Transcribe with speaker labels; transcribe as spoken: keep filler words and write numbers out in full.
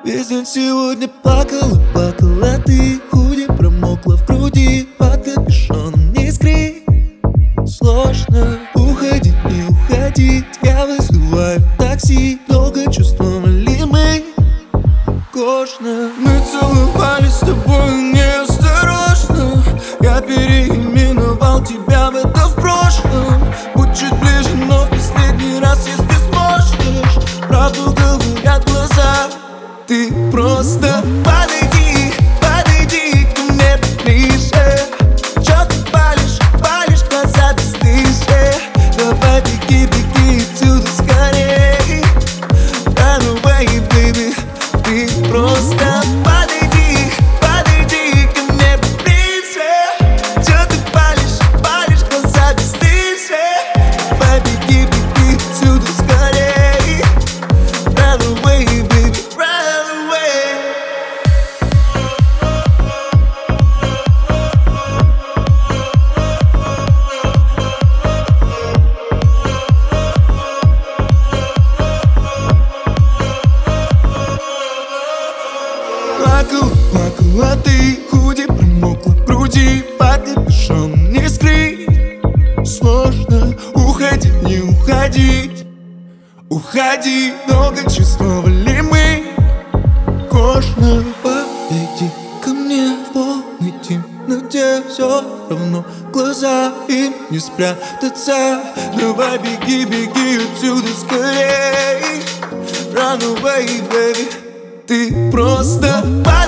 Speaker 1: Весь день сегодня плакала, плакала ты. Худи промокла в груди, под капюшоном не искри. Сложно уходить, не уходить. Я вызываю такси, долго чувствовали мы кожно. Мы целовались с тобой неосторожно. Я переименовал тебя в это в прошлом. Будь чуть ближе, но в последний раз, если сможешь. Правду говорят глаза. Ты просто подойди, подойди ко мне ближе. Чё ты палишь, палишь глаза бесстыже? Давай беги, беги отсюда скорей. Run away, baby. Ты просто подойди, подойди ко мне ближе. Чё ты палишь, палишь глаза бесстыже? Давай беги, беги отсюда скорей. Run away, baby. Плакала, плакала ты, худи промокла в груди, под капюшоном не скрыть. Сложно уходить, не уходить. Уходи, долго чувствовали мы кожно. Подойди ко мне в полной темноте, все равно глаза им не спрятаться. Давай беги, беги отсюда скорей. Run away, baby. Ты просто